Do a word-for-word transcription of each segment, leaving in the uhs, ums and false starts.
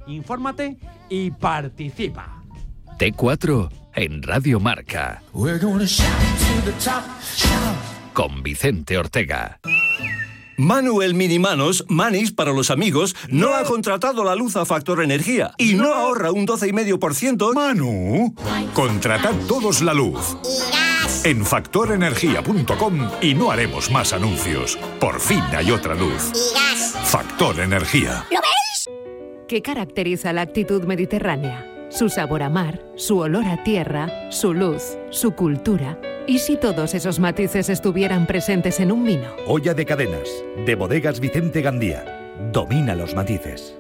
Infórmate y participa. T cuatro en Radio Marca. Con Vicente Ortega. Manu el Minimanos, Manis para los amigos, no ha contratado la luz a Factor Energía y no ahorra un doce coma cinco por ciento. Manu, contratad todos la luz en factor energía punto com y no haremos más anuncios. Por fin hay otra luz. Factor Energía. ¿Lo veis? ¿Qué caracteriza la actitud mediterránea? Su sabor a mar, su olor a tierra, su luz, su cultura. ¿Y si todos esos matices estuvieran presentes en un vino? Olla de cadenas, de Bodegas Vicente Gandía. Domina los matices.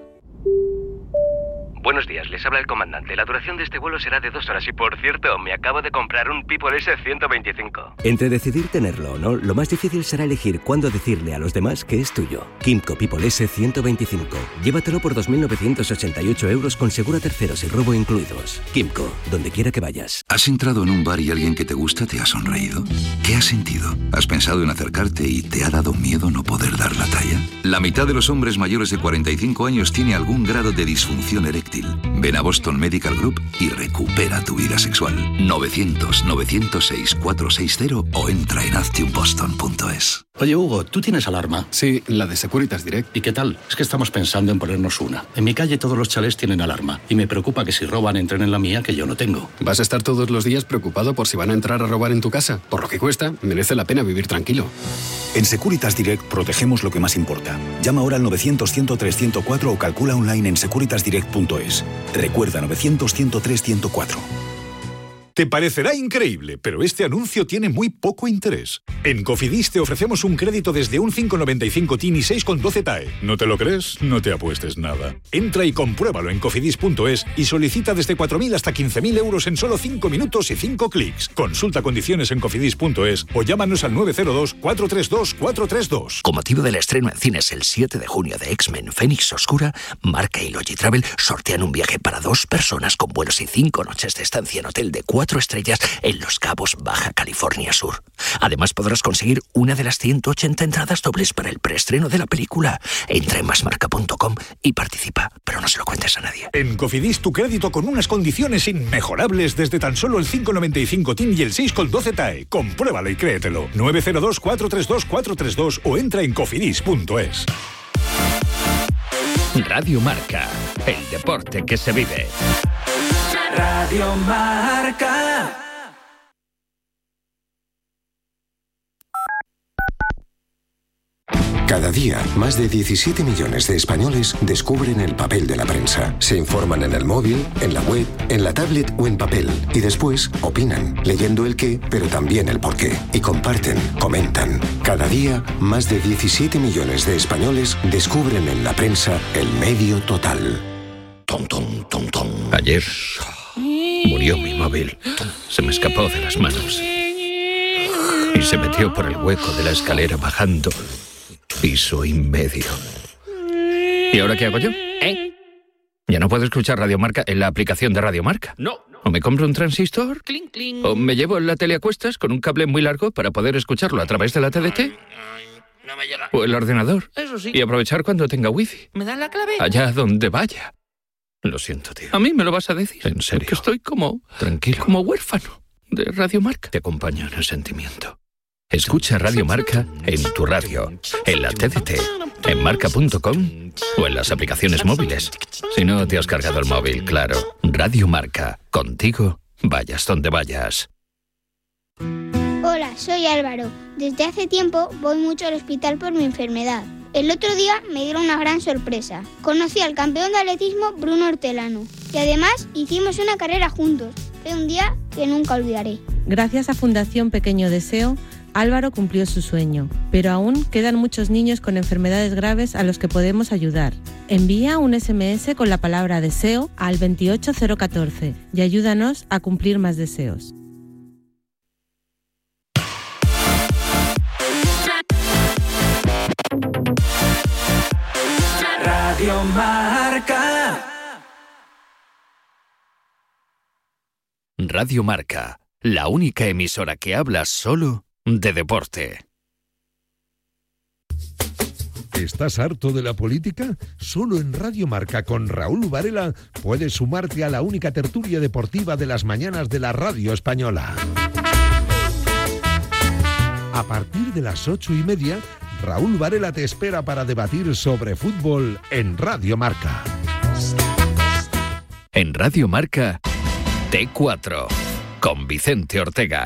Buenos días, les habla el comandante. La duración de este vuelo será de dos horas y, por cierto, me acabo de comprar un People ese ciento veinticinco. Entre decidir tenerlo o no, lo más difícil será elegir cuándo decirle a los demás que es tuyo. Kimco People ese ciento veinticinco. Llévatelo por dos mil novecientos ochenta y ocho euros con seguro a terceros y robo incluidos. Kimco, donde quiera que vayas. ¿Has entrado en un bar y alguien que te gusta te ha sonreído? ¿Qué has sentido? ¿Has pensado en acercarte y te ha dado miedo no poder dar la talla? La mitad de los hombres mayores de cuarenta y cinco años tiene algún grado de disfunción eréctil. Ven a Boston Medical Group y recupera tu vida sexual. novecientos, novecientos seis, cuatrocientos sesenta o entra en actium boston punto es. Oye, Hugo, ¿tú tienes alarma? Sí, la de Securitas Direct. ¿Y qué tal? Es que estamos pensando en ponernos una. En mi calle todos los chalés tienen alarma y me preocupa que si roban entren en la mía, que yo no tengo. ¿Vas a estar todos los días preocupado por si van a entrar a robar en tu casa? Por lo que cuesta, merece la pena vivir tranquilo. En Securitas Direct protegemos lo que más importa. Llama ahora al novecientos, ciento tres, ciento cuatro o calcula online en securitas direct punto es. Recuerda novecientos, ciento tres, ciento cuatro. Te parecerá increíble, pero este anuncio tiene muy poco interés. En Cofidis te ofrecemos un crédito desde un cinco coma noventa y cinco T I N y seis coma doce T A E. ¿No te lo crees? No te apuestes nada. Entra y compruébalo en cofidis punto es y solicita desde cuatro mil hasta quince mil euros en solo cinco minutos y cinco clics. Consulta condiciones en cofidis punto es o llámanos al nueve cero dos, cuatro tres dos, cuatro tres dos. Con motivo del estreno en cines el siete de junio de X-Men Fénix Oscura, Marca y Logitravel sortean un viaje para dos personas con vuelos y cinco noches de estancia en hotel de cuatro estrellas en Los Cabos, Baja California Sur. Además podrás conseguir una de las ciento ochenta entradas dobles para el preestreno de la película. Entra en masmarca punto com y participa, pero no se lo cuentes a nadie. En Cofidis tu crédito con unas condiciones inmejorables desde tan solo el cinco coma noventa y cinco T I N y el seis coma doce T A E. Compruébalo y créetelo. nueve cero dos, cuatro tres dos, cuatro tres dos o entra en cofidis punto es. Radio Marca, el deporte que se vive. Radio Marca. Cada día, más de diecisiete millones de españoles descubren el papel de la prensa. Se informan en el móvil, en la web, en la tablet o en papel. Y después opinan, leyendo el qué, pero también el por qué. Y comparten, comentan. Cada día, más de diecisiete millones de españoles descubren en la prensa el medio total. Tom, tom, tom, tom. Ayer murió mi móvil. Se me escapó de las manos y se metió por el hueco de la escalera bajando piso y medio. ¿Y ahora qué hago yo? ¿Eh? ¿Ya no puedo escuchar Radio Marca en la aplicación de Radio Marca? No. ¿O me compro un transistor? Cling, cling. ¿O me llevo la tele a cuestas con un cable muy largo para poder escucharlo a través de la T D T? No me llega. ¿O el ordenador? Eso sí. Y aprovechar cuando tenga wifi. ¿Me das la clave? Allá donde vaya. Lo siento, tío. ¿A mí me lo vas a decir? En serio. Que estoy como... Tranquilo. Como huérfano de Radio Marca. Te acompaño en el sentimiento. Escucha Radio Marca en tu radio, en la T D T, en marca punto com o en las aplicaciones móviles. Si no te has cargado el móvil, claro. Radio Marca. Contigo, vayas donde vayas. Hola, soy Álvaro. Desde hace tiempo voy mucho al hospital por mi enfermedad. El otro día me dieron una gran sorpresa. Conocí al campeón de atletismo Bruno Hortelano y además hicimos una carrera juntos. Fue un día que nunca olvidaré. Gracias a Fundación Pequeño Deseo, Álvaro cumplió su sueño, pero aún quedan muchos niños con enfermedades graves a los que podemos ayudar. Envía un ese eme ese con la palabra deseo al veintiocho cero catorce y ayúdanos a cumplir más deseos. Radio Marca. Radio Marca, la única emisora que habla solo de deporte. ¿Estás harto de la política? Solo en Radio Marca con Raúl Varela puedes sumarte a la única tertulia deportiva de las mañanas de la radio española. A partir de las ocho y media, Raúl Varela te espera para debatir sobre fútbol en Radio Marca. En Radio Marca, T cuatro, con Vicente Ortega.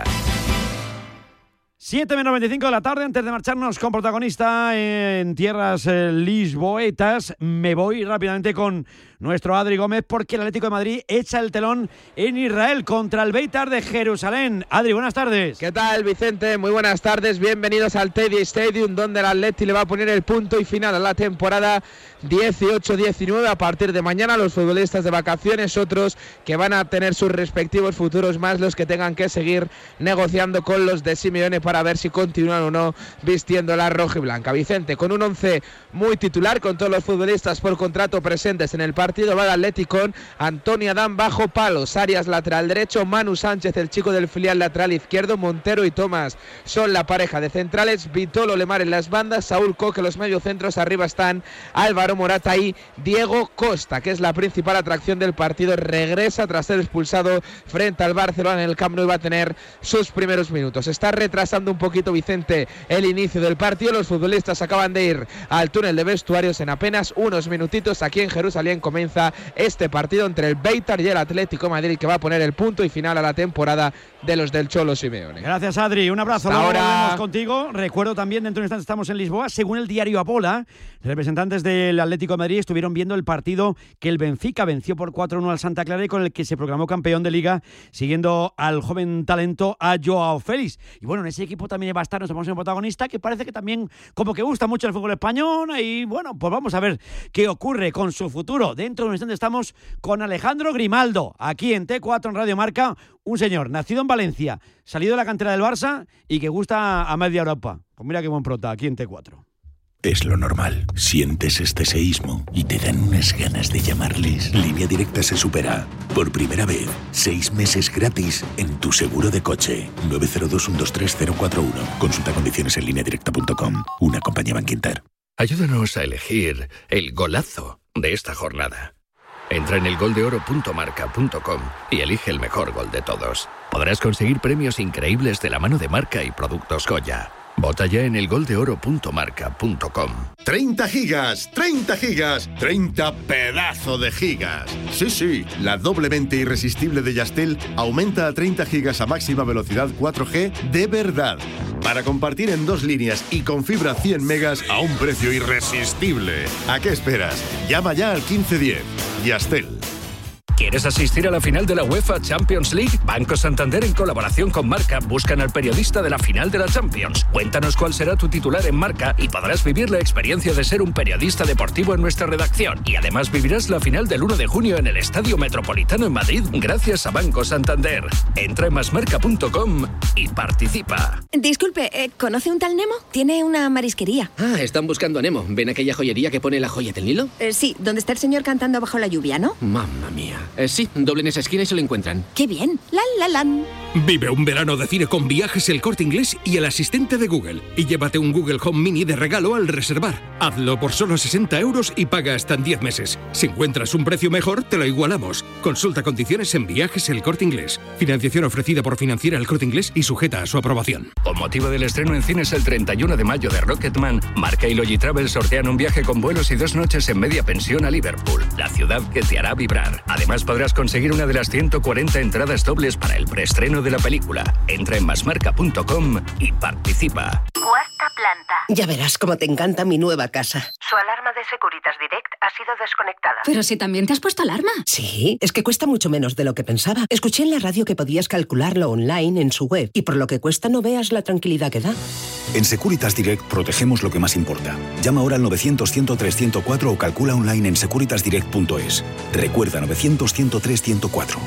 siete menos veinticinco de la tarde, antes de marcharnos con protagonista en tierras eh, lisboetas, me voy rápidamente con nuestro Adri Gómez porque el Atlético de Madrid echa el telón en Israel contra el Beitar de Jerusalén. Adri, buenas tardes. ¿Qué tal, Vicente? Muy buenas tardes, bienvenidos al Teddy Stadium, donde el Atleti le va a poner el punto y final a la temporada dieciocho diecinueve. A partir de mañana los futbolistas de vacaciones, otros que van a tener sus respectivos futuros, más los que tengan que seguir negociando con los de Simeone para ver si continúan o no vistiendo la roja y blanca. Vicente, con un once muy titular, con todos los futbolistas por contrato presentes en el partido, va el Atleti con Antonio Adán bajo palos, Arias lateral derecho, Manu Sánchez, el chico del filial lateral izquierdo, Montero y Tomás son la pareja de centrales, Vitolo Lemar en las bandas, Saúl Coque los mediocentros, arriba están Álvaro Morata y Diego Costa, que es la principal atracción del partido. Regresa tras ser expulsado frente al Barcelona en el Camp Nou y va a tener sus primeros minutos. Está retrasando un poquito, Vicente, el inicio del partido. Los futbolistas acaban de ir al túnel de vestuarios en apenas unos minutitos. Aquí en Jerusalén comienza este partido entre el Beitar y el Atlético de Madrid, que va a poner el punto y final a la temporada de los del Cholo Simeone. Gracias, Adri, un abrazo. Hasta ahora volvemos contigo. Recuerdo también, dentro de un instante estamos en Lisboa. Según el diario Apola, representantes del Atlético de Madrid estuvieron viendo el partido que el Benfica venció por cuatro uno al Santa Clara y con el que se proclamó campeón de Liga, siguiendo al joven talento a Joao Félix. Y bueno, en ese equipo también va a estar nuestro próximo protagonista, que parece que también como que gusta mucho el fútbol español. Y bueno, pues vamos a ver qué ocurre con su futuro. Dentro de un instante estamos con Alejandro Grimaldo, aquí en T cuatro en Radio Marca, un señor nacido en Valencia, salido de la cantera del Barça y que gusta a media Europa. Pues mira qué buen prota, aquí en T cuatro. Es lo normal. Sientes este seísmo y te dan unas ganas de llamarles. Línea Directa se supera. Por primera vez, seis meses gratis en tu seguro de coche. nueve cero dos, uno dos tres, cero cuatro uno. Consulta condiciones en línea directa punto com. Una compañía Bankinter. Ayúdanos a elegir el golazo de esta jornada. Entra en el gol de oro punto marca punto com y elige el mejor gol de todos. Podrás conseguir premios increíbles de la mano de Marca y Productos Goya. Vota ya en el gol de oro punto marca punto com. treinta gigas, treinta gigas, treinta pedazo de gigas. Sí, sí, la doblemente irresistible de Yastel aumenta a treinta gigas a máxima velocidad cuatro G de verdad. Para compartir en dos líneas y con fibra cien megas a un precio irresistible. ¿A qué esperas? Llama ya al quince diez. Yastel. ¿Quieres asistir a la final de la UEFA Champions League? Banco Santander, en colaboración con Marca, buscan al periodista de la final de la Champions. Cuéntanos cuál será tu titular en Marca y podrás vivir la experiencia de ser un periodista deportivo en nuestra redacción. Y además vivirás la final del uno de junio en el Estadio Metropolitano en Madrid, gracias a Banco Santander. Entra en masmarca punto com y participa. Disculpe, eh, ¿conoce un tal Nemo? Tiene una marisquería. Ah, están buscando a Nemo. ¿Ven aquella joyería que pone la joya del Nilo? Eh, sí, donde está el señor cantando bajo la lluvia, ¿no? Mamma mía. Eh, sí, doblen esa esquina y se lo encuentran. ¡Qué bien! ¡La, la, lan! Vive un verano de cine con Viajes El Corte Inglés y el asistente de Google. Y llévate un Google Home Mini de regalo al reservar. Hazlo por solo sesenta euros y paga hasta en diez meses. Si encuentras un precio mejor, te lo igualamos. Consulta condiciones en Viajes El Corte Inglés. Financiación ofrecida por Financiera El Corte Inglés y sujeta a su aprobación. Con motivo del estreno en cines el treinta y uno de mayo de Rocketman, Marca y Logitravel sortean un viaje con vuelos y dos noches en media pensión a Liverpool, la ciudad que te hará vibrar. Además podrás conseguir una de las ciento cuarenta entradas dobles para el preestreno de la película. Entra en masmarca punto com y participa. Cuarta planta. Ya verás cómo te encanta mi nueva casa. Su alarma de Securitas Direct ha sido desconectada. Pero si también te has puesto alarma. Sí, es que cuesta mucho menos de lo que pensaba. Escuché en la radio que podías calcularlo online en su web y por lo que cuesta no veas la tranquilidad que da. En Securitas Direct protegemos lo que más importa. Llama ahora al novecientos, ciento tres, ciento cuatro o calcula online en securitas direct punto es. Recuerda novecientos, ciento tres, ciento cuatro.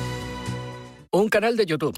Un canal de YouTube.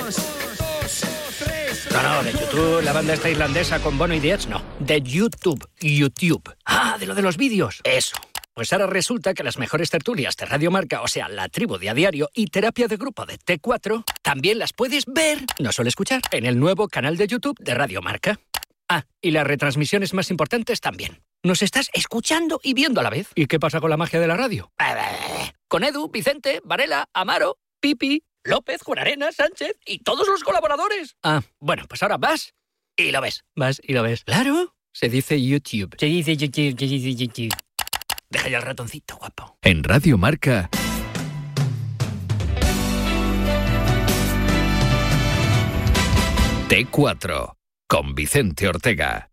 No, no, de YouTube, la banda esta irlandesa con Bono y Diez, no. De YouTube, YouTube. Ah, de lo de los vídeos. Eso. Pues ahora resulta que las mejores tertulias de Radio Marca, o sea, La Tribu de A Diario y Terapia de Grupo de T cuatro, también las puedes ver, no solo escuchar, en el nuevo canal de YouTube de Radio Marca. Ah, y las retransmisiones más importantes también. Nos estás escuchando y viendo a la vez. ¿Y qué pasa con la magia de la radio? Con Edu, Vicente, Varela, Amaro, Pipi, López, Juan Arena, Sánchez y todos los colaboradores. Ah, bueno, pues ahora vas y lo ves. Vas y lo ves. Claro, se dice YouTube. Se dice YouTube, se dice YouTube. Deja ya el ratoncito, guapo. En Radio Marca... T cuatro, con Vicente Ortega.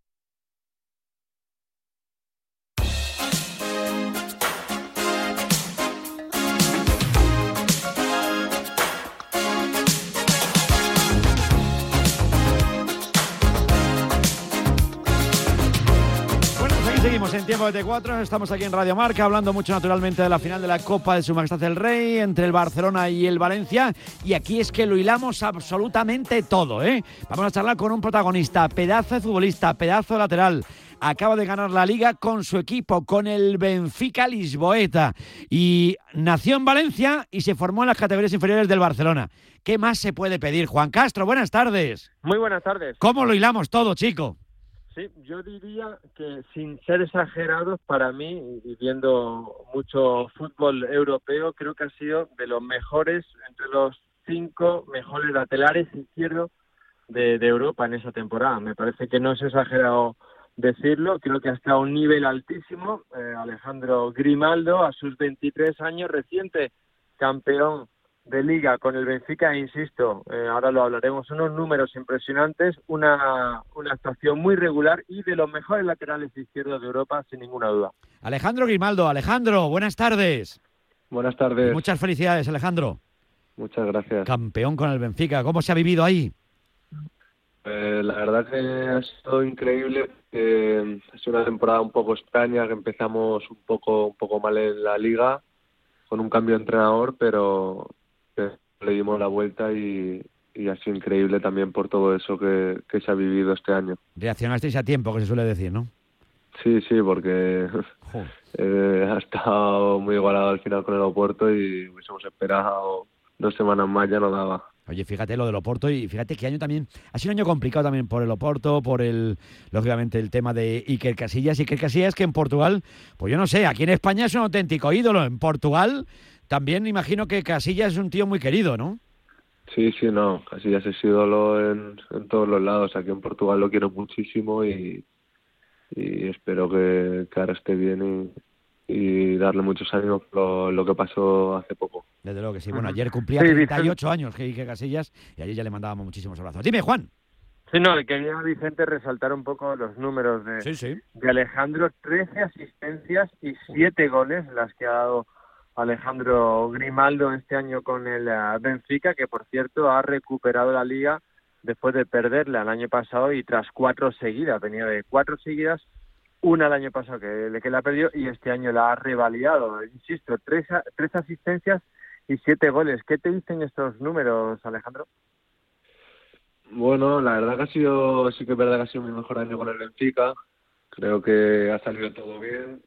Seguimos en tiempo de T cuatro, estamos aquí en Radio Marca hablando mucho naturalmente de la final de la Copa de Su Majestad el Rey entre el Barcelona y el Valencia, y aquí es que lo hilamos absolutamente todo, ¿eh? Vamos a charlar con un protagonista, pedazo de futbolista, pedazo de lateral. Acaba de ganar la Liga con su equipo, con el Benfica Lisboeta, y nació en Valencia y se formó en las categorías inferiores del Barcelona. ¿Qué más se puede pedir? Juan Castro, buenas tardes. Muy buenas tardes. ¿Cómo lo hilamos todo, chico? Sí, yo diría que sin ser exagerados, para mí, y viendo mucho fútbol europeo, creo que ha sido de los mejores, entre los cinco mejores laterales izquierdos de, de Europa en esa temporada. Me parece que no es exagerado decirlo, creo que ha estado a un nivel altísimo. Eh, Alejandro Grimaldo, a sus veintitrés años, reciente campeón de Liga con el Benfica, e insisto, eh, ahora lo hablaremos, unos números impresionantes, una, una actuación muy regular y de los mejores laterales izquierdos de Europa, sin ninguna duda. Alejandro Grimaldo, Alejandro, buenas tardes. Buenas tardes. Muchas felicidades, Alejandro. Muchas gracias. Campeón con el Benfica, ¿cómo se ha vivido ahí? Eh, la verdad que ha sido increíble. Eh, es una temporada un poco extraña, que empezamos un poco, un poco mal en la Liga, con un cambio de entrenador, pero le dimos la vuelta y, y ha sido increíble también por todo eso que, que se ha vivido este año. Reaccionasteis a tiempo, que se suele decir, ¿no? Sí, sí, porque eh, ha estado muy igualado al final con el Oporto y hubiésemos esperado dos semanas más, ya no daba. Oye, fíjate lo del Oporto, y fíjate que año también ha sido un año complicado también por el Oporto, por el, lógicamente, el tema de Iker Casillas. Iker Casillas, que en Portugal, pues yo no sé, aquí en España es un auténtico ídolo, en Portugal también imagino que Casillas es un tío muy querido, ¿no? Sí, sí, no, Casillas es ídolo en, en todos los lados. Aquí en Portugal lo quiero muchísimo y, y espero que, que ahora esté bien y, y darle muchos ánimos por lo, lo que pasó hace poco. Desde luego que sí. Bueno, ayer cumplía sí, treinta y ocho años que Iker Casillas y ayer ya le mandábamos muchísimos abrazos. Dime, Juan. Sí, no, quería, Vicente, resaltar un poco los números de, sí, sí. de Alejandro. trece asistencias y siete goles las que ha dado Alejandro Grimaldo este año con el uh, Benfica, que por cierto ha recuperado la Liga después de perderla el año pasado y tras cuatro seguidas. Venía de cuatro seguidas, una el año pasado que, que la perdió y este año la ha revalidado. Insisto, tres, tres asistencias y siete goles. ¿Qué te dicen estos números, Alejandro? Bueno, la verdad que ha sido, sí que es verdad que ha sido mi mejor año con el Benfica. Creo que ha salido todo bien.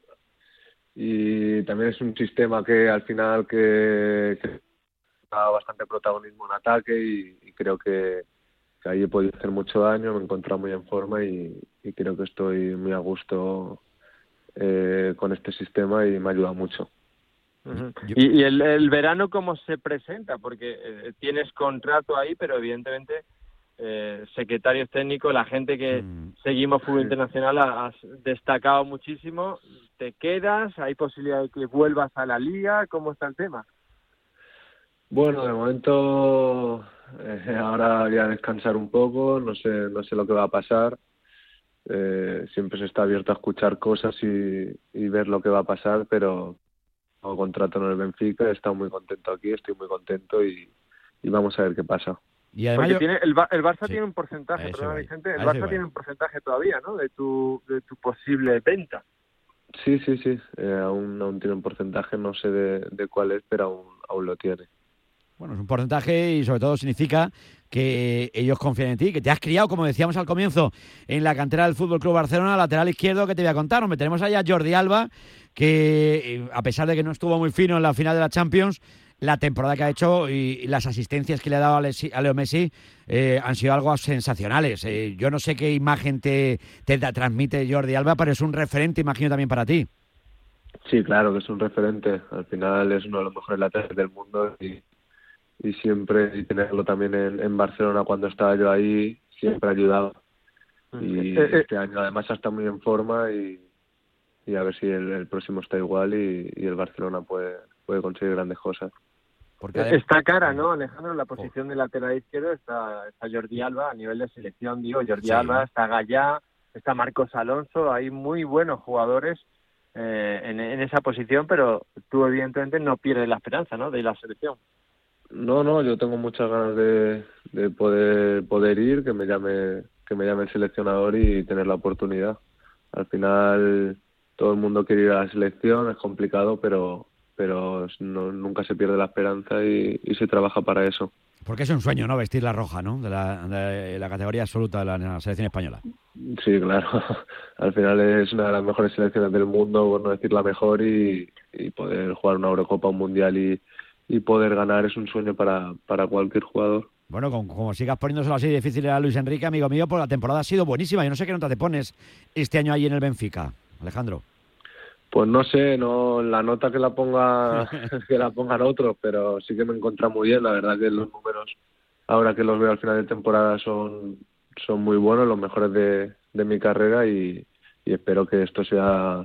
Y también es un sistema que al final que, que da bastante protagonismo en ataque y, y creo que, que ahí he podido hacer mucho daño, me he encontrado muy en forma y, y creo que estoy muy a gusto eh, con este sistema y me ha ayudado mucho. Uh-huh. ¿Y, y el, el verano cómo se presenta? Porque eh, tienes contrato ahí, pero evidentemente eh, secretarios técnicos, la gente que mm. seguimos fútbol internacional has destacado muchísimo. ¿Te quedas? ¿Hay posibilidad de que vuelvas a la Liga? ¿Cómo está el tema? Bueno, de momento eh, ahora voy a descansar un poco, no sé, no sé lo que va a pasar. Eh, siempre se está abierto a escuchar cosas y, y ver lo que va a pasar, pero tengo contrato en el Benfica, he estado muy contento aquí, estoy muy contento y, y vamos a ver qué pasa. Y además yo... tiene, el, el Barça sí. tiene un porcentaje, perdón, Vicente, el Barça tiene un porcentaje todavía, ¿no? De tu, de tu posible venta. Sí, sí, sí, eh, aún, aún tiene un porcentaje, no sé de, de cuál es, pero aún, aún lo tiene. Bueno, es un porcentaje y sobre todo significa que ellos confían en ti, que te has criado, como decíamos al comienzo, en la cantera del Fútbol Club Barcelona, lateral izquierdo, que te voy a contar. Hombre, tenemos allá a Jordi Alba, que a pesar de que no estuvo muy fino en la final de la Champions, la temporada que ha hecho y las asistencias que le ha dado a Leo Messi eh, han sido algo sensacionales. Eh, yo no sé qué imagen te, te transmite Jordi Alba, pero es un referente, imagino, también para ti. Sí, claro que es un referente. Al final es uno de los mejores laterales del mundo y, y siempre, y tenerlo también en, en Barcelona cuando estaba yo ahí, siempre ha ayudado. Y Eh, eh. este año además está muy en forma y, y a ver si el, el próximo está igual y, y el Barcelona puede, puede conseguir grandes cosas. Porque está cara, ¿no, Alejandro? La posición de lateral izquierdo está, está Jordi Alba a nivel de selección, digo, Jordi sí. Alba, está Gallá, está Marcos Alonso, hay muy buenos jugadores eh, en, en esa posición, pero tú evidentemente no pierdes la esperanza, ¿no?, de la selección. No, no, yo tengo muchas ganas de, de poder poder ir, que me llame que me llame el seleccionador y tener la oportunidad. Al final todo el mundo quiere ir a la selección, es complicado, pero pero no, nunca se pierde la esperanza y, y se trabaja para eso. Porque es un sueño, ¿no?, vestir la roja, ¿no?, de la, de la categoría absoluta de la, de la selección española. Sí, claro. Al final es una de las mejores selecciones del mundo, por no decir la mejor, y, y poder jugar una Eurocopa, un Mundial y, y poder ganar es un sueño para, para cualquier jugador. Bueno, como, como sigas poniéndoselo así difícil a Luis Enrique, amigo mío, pues la temporada ha sido buenísima. Yo no sé qué nota te pones este año ahí en el Benfica, Alejandro. Pues no sé, no la nota que la ponga que la pongan otros, pero sí que me encuentra muy bien. La verdad que los números, ahora que los veo al final de temporada, son, son muy buenos, los mejores de, de mi carrera y, y espero que esto sea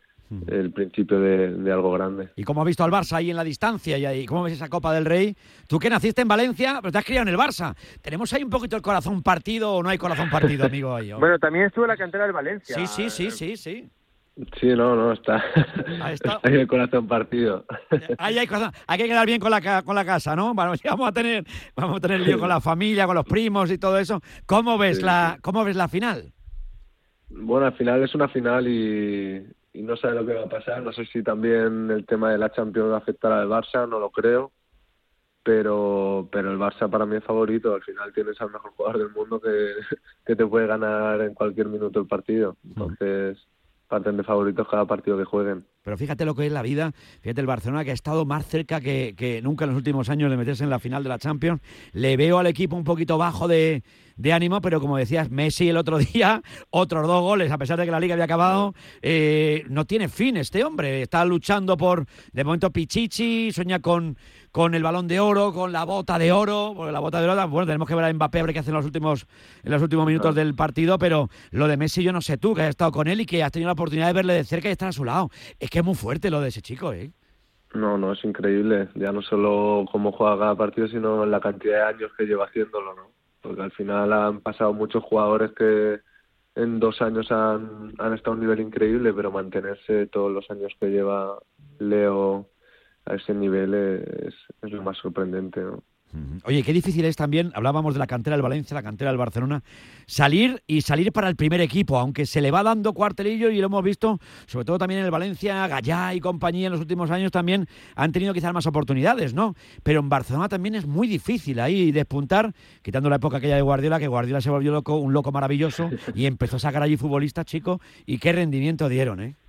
el principio de, de algo grande. ¿Y cómo has visto al Barça ahí en la distancia? ¿Y ahí, cómo ves esa Copa del Rey? Tú que naciste en Valencia, pero te has criado en el Barça. ¿Tenemos ahí un poquito el corazón partido o no hay corazón partido, amigo? Ahí, ¿o? Bueno, también estuvo en la cantera del Valencia. Sí, sí, sí, sí, sí. Sí, no, no, está ahí está, está ahí el corazón partido. Ahí hay corazón. Hay que quedar bien con la con la casa, ¿no? Vamos, vamos a tener vamos a tener lío con la familia, con los primos y todo eso. ¿Cómo ves sí, la sí. cómo ves la final? Bueno, al final es una final y, y no sé lo que va a pasar. No sé si también el tema de la Champions va a afectar al Barça, no lo creo. Pero pero el Barça para mí es favorito. Al final tienes al mejor jugador del mundo que, que te puede ganar en cualquier minuto el partido. Entonces parten de favoritos cada partido que jueguen. Pero fíjate lo que es la vida, fíjate el Barcelona que ha estado más cerca que, que nunca en los últimos años de meterse en la final de la Champions. Le veo al equipo un poquito bajo de, de ánimo, pero como decías, Messi el otro día, otros dos goles, a pesar de que la Liga había acabado, eh, no tiene fin este hombre, está luchando por, de momento Pichichi, sueña con, con el Balón de Oro, con la Bota de Oro, porque la Bota de Oro, bueno, tenemos que ver a Mbappé a ver qué hace en los últimos, en los últimos minutos del partido, pero lo de Messi yo no sé tú, que has estado con él y que has tenido la oportunidad de verle de cerca y estar a su lado. Es que es muy fuerte lo de ese chico, ¿eh? No, no, es increíble. Ya no solo cómo juega cada partido, sino la cantidad de años que lleva haciéndolo, ¿no? Porque al final han pasado muchos jugadores que en dos años han, han estado a un nivel increíble, pero mantenerse todos los años que lleva Leo a ese nivel es, es lo más sorprendente, ¿no? Oye, qué difícil es también, hablábamos de la cantera del Valencia, la cantera del Barcelona, salir y salir para el primer equipo, aunque se le va dando cuartelillo y lo hemos visto, sobre todo también en el Valencia, Gallá y compañía en los últimos años también han tenido quizás más oportunidades, ¿no? Pero en Barcelona también es muy difícil ahí despuntar, quitando la época aquella de Guardiola, que Guardiola se volvió loco, un loco maravilloso y empezó a sacar allí futbolistas, chicos, y qué rendimiento dieron, ¿eh?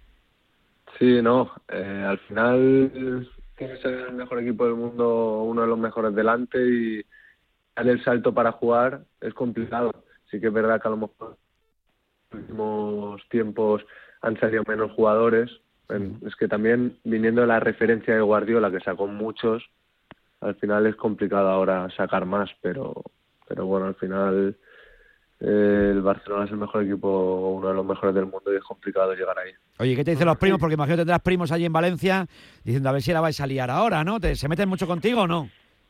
Sí, no, eh, al final tiene que ser el mejor equipo del mundo, uno de los mejores delante, y dar el salto para jugar es complicado. Sí que es verdad que a lo mejor en los últimos tiempos han salido menos jugadores. Es que también viniendo de la referencia de Guardiola, que sacó muchos, al final es complicado ahora sacar más, pero pero bueno, al final eh, el Barcelona es el mejor equipo, uno de los mejores del mundo, y es complicado llegar ahí. Oye, ¿qué te dicen los primos? Porque imagino que tendrás primos allí en Valencia diciendo a ver si la vais a liar ahora, ¿no? ¿Te, ¿Se meten mucho contigo o no?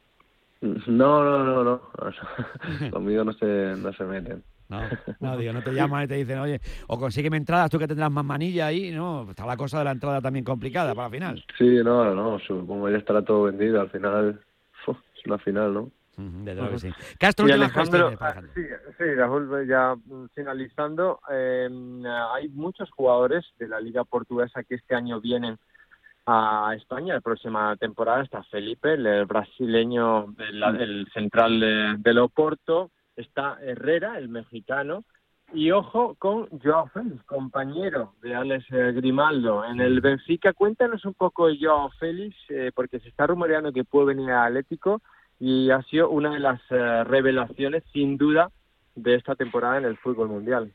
No, no, no, no. Conmigo no se, no se meten. No, no, digo, no te llaman y te dicen, oye, o consígueme entradas, tú que tendrás más manilla ahí, ¿no? Está la cosa de la entrada también complicada para la final. Sí, no, no, supongo que ya estará todo vendido. Al final, uf, es una final, ¿no? Desde luego que sí. Castro, y Alejandro, sí, sí, Raúl, ya finalizando, eh, hay muchos jugadores de la Liga Portuguesa que este año vienen a España. La próxima temporada está Felipe, el brasileño, el, el central de, del Oporto, está Herrera, el mexicano, Y ojo con Joao Félix, compañero de Alex Grimaldo en el Benfica. Cuéntanos un poco de Joao Félix, eh, porque se está rumoreando que puede venir al Atlético y ha sido una de las eh, revelaciones, sin duda, de esta temporada en el fútbol mundial.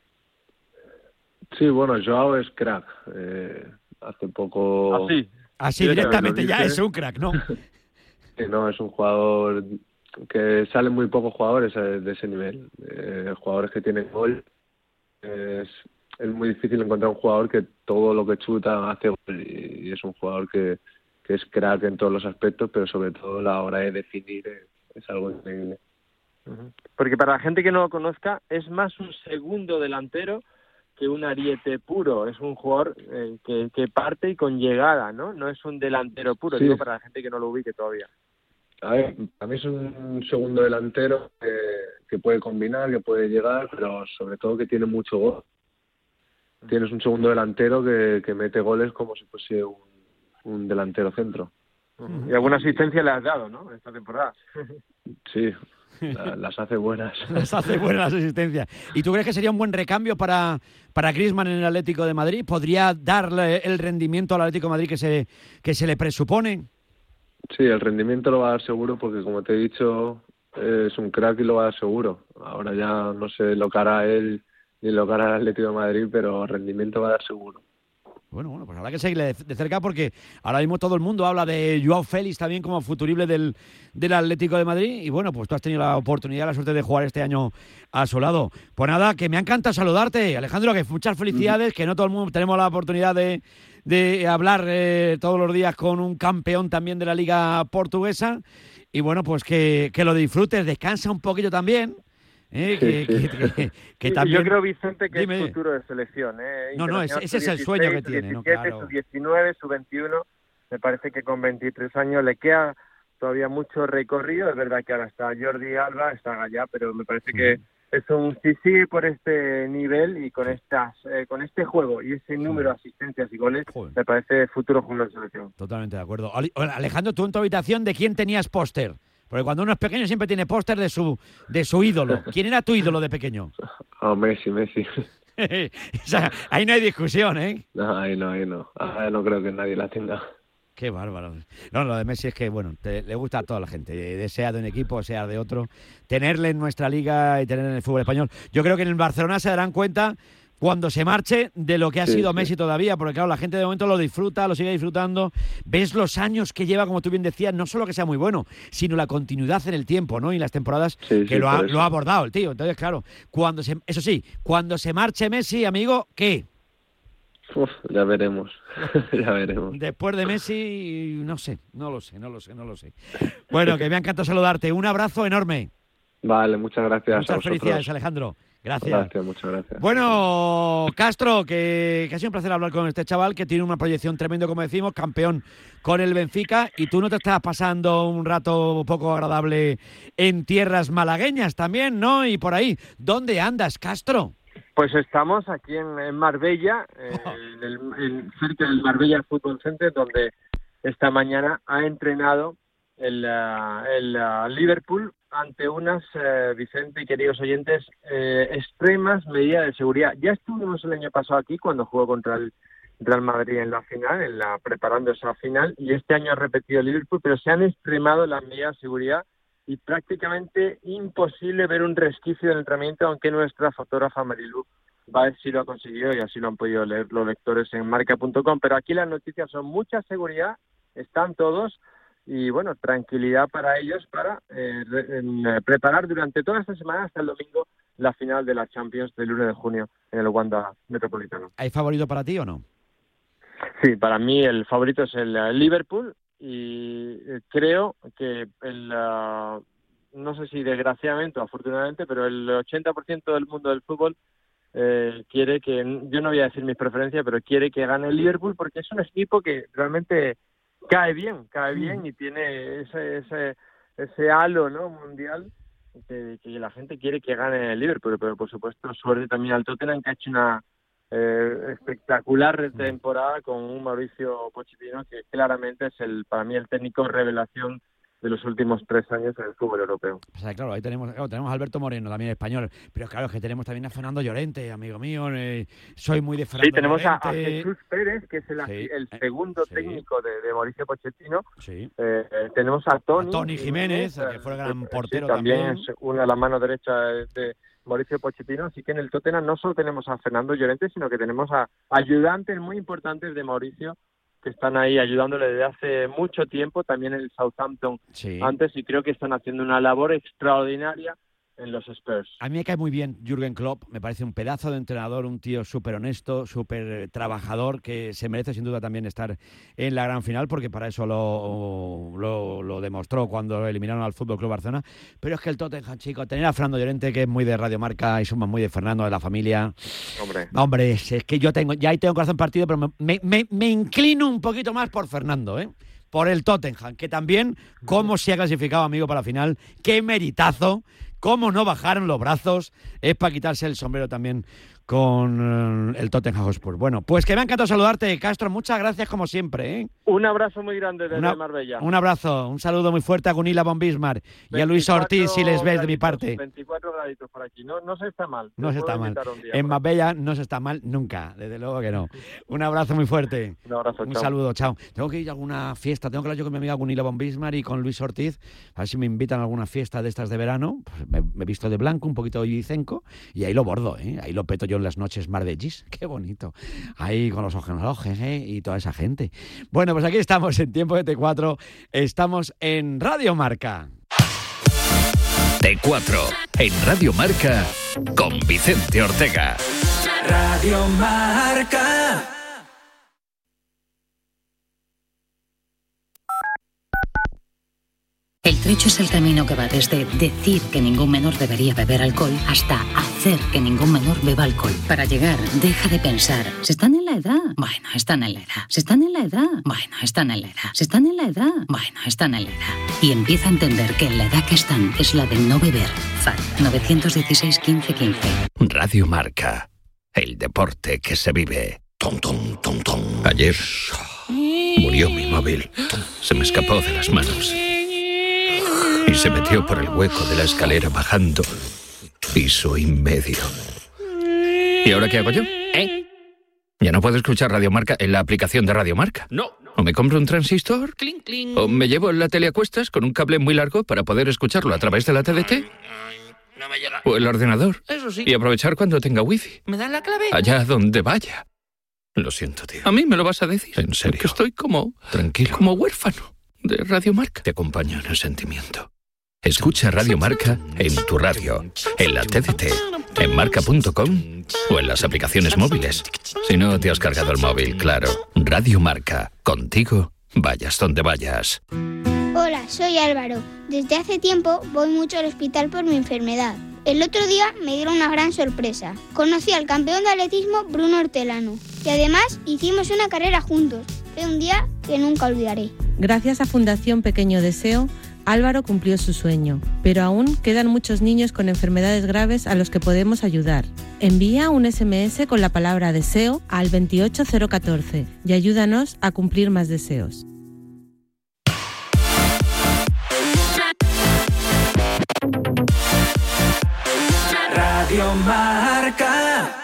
Sí, bueno, Joao es crack. Eh, hace poco... Así, Así directamente ya es un crack, ¿no? Sí, no, es un jugador que salen muy pocos jugadores de ese nivel. Eh, jugadores que tienen gol. Es, es muy difícil encontrar un jugador que todo lo que chuta hace gol, y, y es un jugador que, que es crack en todos los aspectos, pero sobre todo a la hora de definir es, es algo increíble. Porque para la gente que no lo conozca, es más un segundo delantero que un ariete puro. Es un jugador eh, que, que parte y con llegada, ¿no? No es un delantero puro, Sí. digo para la gente que no lo ubique todavía. A ver, a mí es un segundo delantero que, que puede combinar, que puede llegar, pero sobre todo que tiene mucho gol. Tienes un segundo delantero que, que mete goles como si fuese un, un delantero centro. Y alguna asistencia le has dado, ¿no? Esta temporada. Sí, la, las hace buenas. Las hace buenas las asistencias. ¿Y tú crees que sería un buen recambio para, para Griezmann en el Atlético de Madrid? ¿Podría darle el rendimiento al Atlético de Madrid que se, que se le presupone? Sí, el rendimiento lo va a dar seguro porque, como te he dicho, es un crack y lo va a dar seguro. Ahora ya no sé lo que hará él ni lo que hará el Atlético de Madrid, pero rendimiento va a dar seguro. Bueno, bueno, pues habrá que seguirle de, de cerca porque ahora mismo todo el mundo habla de Joao Félix también como futurible del, del Atlético de Madrid y bueno, pues tú has tenido la oportunidad, la suerte de jugar este año a su lado. Pues nada, que me encanta saludarte, Alejandro, que muchas felicidades, que no todo el mundo tenemos la oportunidad de, de hablar eh, todos los días con un campeón también de la Liga Portuguesa y bueno, pues que, que lo disfrutes, descansa un poquito también. Eh, que, Sí, sí. que, que, que Y también... yo creo, Vicente, que Dime. es futuro de selección. ¿eh? No, no, ese, ese es el Internacional sueño que sub tiene, ¿no? diecisiete, Claro. sub diecinueve, sub veintiuno. Me parece que con veintitrés años le queda todavía mucho recorrido. Es verdad que ahora está Jordi Alba, está Gallá, pero me parece que es un si sigue por este nivel y con estas eh, con este juego y ese número de asistencias y goles, me parece futuro jugador de selección. Totalmente de acuerdo. Ali- Alejandro, tú en tu habitación, ¿de quién tenías póster? Porque cuando uno es pequeño siempre tiene póster de su de su ídolo. ¿Quién era tu ídolo de pequeño? Oh, Messi, Messi. O sea, ahí no hay discusión, ¿eh? No, ahí no, ahí no. Ahí no creo que nadie la tenga. Qué bárbaro. No, lo de Messi es que, bueno, te- le gusta a toda la gente, sea de un equipo, sea de otro. Tenerle en nuestra liga y tenerle en el fútbol español. Yo creo que en el Barcelona se darán cuenta cuando se marche de lo que ha Sí, sido sí. Messi todavía, porque claro, la gente de momento lo disfruta, lo sigue disfrutando. Ves los años que lleva, como tú bien decías, no solo que sea muy bueno, sino la continuidad en el tiempo, ¿no? Y las temporadas Sí, que sí, lo, ha, por eso. lo ha abordado el tío. Entonces, claro, cuando se, eso sí, cuando se marche Messi, amigo, ¿qué? Uf, ya veremos. Ya veremos. Después de Messi, no sé, no lo sé, no lo sé, no lo sé. Bueno, que me ha encantado saludarte. Un abrazo enorme. Vale, muchas gracias a Muchas vosotros. felicidades, Alejandro. Gracias. Gracias, muchas gracias. Bueno, Castro, que, que ha sido un placer hablar con este chaval que tiene una proyección tremenda, como decimos, campeón con el Benfica, y tú no te estás pasando un rato poco agradable en tierras malagueñas también, ¿no? Y por ahí, ¿dónde andas, Castro? Pues estamos aquí en, en Marbella, eh, en el, en- cerca del Marbella Football Center, donde esta mañana ha entrenado el, ah, el ah, Liverpool ante unas, eh, Vicente y queridos oyentes, eh, extremas medidas de seguridad. Ya estuvimos el año pasado aquí cuando jugó contra el Real Madrid en la final, en la preparando esa final, y este año ha repetido el Liverpool, pero se han extremado las medidas de seguridad y prácticamente imposible ver un resquicio del entrenamiento, aunque nuestra fotógrafa Marilu va a ver si lo ha conseguido y así lo han podido leer los lectores en marca punto com. Pero aquí las noticias son mucha seguridad, están todos, y bueno, tranquilidad para ellos para eh, re- en, eh, preparar durante toda esta semana hasta el domingo la final de la Champions del uno de junio en el Wanda Metropolitano. ¿Hay favorito para ti o no? Sí, para mí el favorito es el eh, Liverpool y eh, creo que el ah, no sé si desgraciadamente o afortunadamente, pero el ochenta por ciento del mundo del fútbol eh, quiere que, yo no voy a decir mis preferencias, pero quiere que gane el Liverpool porque es un equipo que realmente cae bien, cae bien y tiene ese ese ese halo, ¿no?, mundial que, que la gente quiere que gane el Liverpool, pero por supuesto suerte también al Tottenham, que ha hecho una eh, espectacular temporada con un Mauricio Pochettino que claramente es el para mí el técnico revelación de los últimos tres años en el fútbol europeo. O sea, claro, ahí tenemos, claro, tenemos a Alberto Moreno, también español, pero claro, es que tenemos también a Fernando Llorente, amigo mío, eh, soy muy de Fernando Sí, tenemos Llorente. A, a Jesús Pérez, que es el, sí, el segundo sí. técnico de, de Mauricio Pochettino. Sí. Eh, tenemos a Toni, a Toni Jiménez, Jiménez, que fue el gran portero sí, también. también. Es una de las manos derechas de Mauricio Pochettino, así que en el Tottenham no solo tenemos a Fernando Llorente, sino que tenemos a ayudantes muy importantes de Mauricio, que están ahí ayudándole desde hace mucho tiempo, también en el Southampton sí. antes, y creo que están haciendo una labor extraordinaria en los Spurs. A mí me cae muy bien Jürgen Klopp, me parece un pedazo de entrenador, un tío súper honesto, súper trabajador, que se merece sin duda también estar en la gran final, porque para eso lo, lo, lo demostró cuando eliminaron al F C Barcelona. Pero es que el Tottenham, chico, tener a Fernando Llorente, que es muy de Radio Marca, y somos muy de Fernando, de la familia. Hombre, Hombre es, es que yo tengo, ya ahí tengo corazón partido, pero me, me, me inclino un poquito más por Fernando, ¿eh? Por el Tottenham, que también, cómo se ha clasificado, amigo, para la final, qué meritazo. Cómo no bajaron los brazos, es para quitarse el sombrero también con el Tottenham Hotspur. Bueno, pues que me ha encantado saludarte, Castro. Muchas gracias como siempre, ¿eh? Un abrazo muy grande desde Una, Marbella. Un abrazo, un saludo muy fuerte a Gunilla von Bismarck y a Luis Ortiz, si les ves de mi parte. veinticuatro graditos por aquí, no, no se está mal. No se está mal. En Marbella no se está mal nunca, desde luego que no. Un abrazo muy fuerte. Un abrazo, Un chao. saludo, chao. Tengo que ir a alguna fiesta, tengo que hablar yo con mi amiga Gunilla von Bismarck y con Luis Ortiz, a ver si me invitan a alguna fiesta de estas de verano. Pues me, me he visto de blanco, un poquito de ibicenco, y ahí lo bordo, ¿eh? Ahí lo peto yo en las noches marbellistas. Qué bonito. Ahí con los ojenolojes, ¿eh? Y toda esa gente. Bueno, pues aquí estamos en Tiempo de T cuatro. Estamos en Radio Marca. T cuatro, en Radio Marca, con Vicente Ortega. Radio Marca. El trecho es el camino que va desde decir que ningún menor debería beber alcohol hasta hacer que ningún menor beba alcohol. Para llegar, deja de pensar, ¿se están en la edad? Bueno, están en la edad. ¿Se están en la edad? Bueno, están en la edad. ¿Se están en la edad? Bueno, están en la edad. Y empieza a entender que en la edad que están es la de no beber. F A D nueve uno seis, quince, quince. Radio Marca, el deporte que se vive. Tom, tom, tom, tom. Ayer murió mi móvil. Se me escapó de las manos y se metió por el hueco de la escalera bajando piso y medio. ¿Y ahora qué hago yo? ¿Eh? ¿Ya no puedo escuchar Radio Marca en la aplicación de Radio Marca? No. ¿O me compro un transistor? Cling, cling. ¿O me llevo la tele a cuestas con un cable muy largo para poder escucharlo a través de la T D T? No me llega. ¿O el ordenador? Eso sí. Y aprovechar cuando tenga wifi. ¿Me das la clave? Allá donde vaya. Lo siento, tío. ¿A mí me lo vas a decir? En serio. Que estoy como... Tranquilo. Como huérfano de Radio Marca. Te acompaño en el sentimiento. Escucha Radio Marca en tu radio, en la T D T, en marca punto com o en las aplicaciones móviles. Si no te has cargado el móvil, claro. Radio Marca, contigo, vayas donde vayas. Hola, soy Álvaro. Desde hace tiempo voy mucho al hospital por mi enfermedad. El otro día me dieron una gran sorpresa. Conocí al campeón de atletismo Bruno Hortelano y además hicimos una carrera juntos. Fue un día que nunca olvidaré. Gracias a Fundación Pequeño Deseo, Álvaro cumplió su sueño, pero aún quedan muchos niños con enfermedades graves a los que podemos ayudar. Envía un ese eme ese con la palabra deseo al veintiocho cero uno cuatro y ayúdanos a cumplir más deseos. Radio Marca.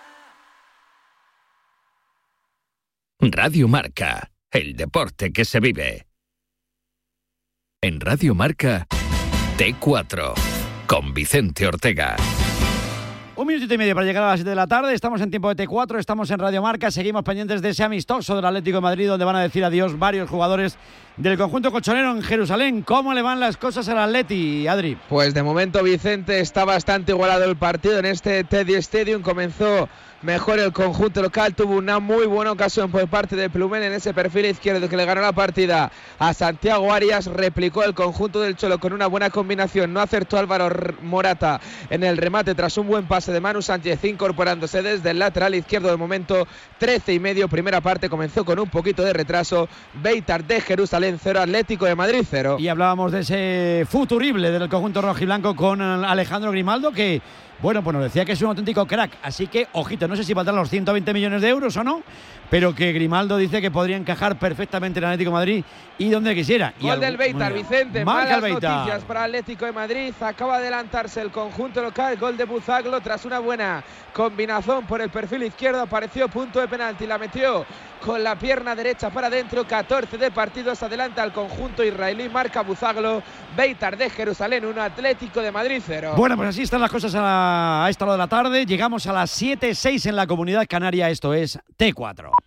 Radio Marca, el deporte que se vive. En Radio Marca, T cuatro, con Vicente Ortega. Un minutito y medio para llegar a las siete de la tarde. Estamos en Tiempo de T cuatro, estamos en Radio Marca. Seguimos pendientes de ese amistoso del Atlético de Madrid, donde van a decir adiós varios jugadores del conjunto colchonero en Jerusalén. ¿Cómo le van las cosas al Atleti, Adri? Pues de momento, Vicente, está bastante igualado el partido en este Teddy Stadium. Comenzó mejor el conjunto local, tuvo una muy buena ocasión por parte de Plumel en ese perfil izquierdo que le ganó la partida a Santiago Arias. Replicó el conjunto del Cholo con una buena combinación, no acertó Álvaro Morata en el remate tras un buen pase de Manu Sánchez incorporándose desde el lateral izquierdo. De momento trece y medio, primera parte comenzó con un poquito de retraso. Beitar de Jerusalén cero, Atlético de Madrid cero. Y hablábamos de ese futurible del conjunto rojiblanco con Alejandro Grimaldo, que bueno, pues nos decía que es un auténtico crack, así que, ojito, no sé si valdrán los ciento veinte millones de euros o no, pero que Grimaldo dice que podría encajar perfectamente en Atlético de Madrid y donde quisiera. Gol y del Beitar, Vicente. Marca malas el Beitar. noticias para Atlético de Madrid. Acaba de adelantarse el conjunto local. Gol de Buzaglo tras una buena combinación por el perfil izquierdo. Apareció punto de penalti. La metió con la pierna derecha para adentro. catorce de partidos. Adelanta al conjunto israelí. Marca Buzaglo. Beitar de Jerusalén uno, Atlético de Madrid cero. Bueno, pues así están las cosas a, la, a esta hora de la tarde. Llegamos a las siete seis en la Comunidad Canaria. Esto es T cuatro.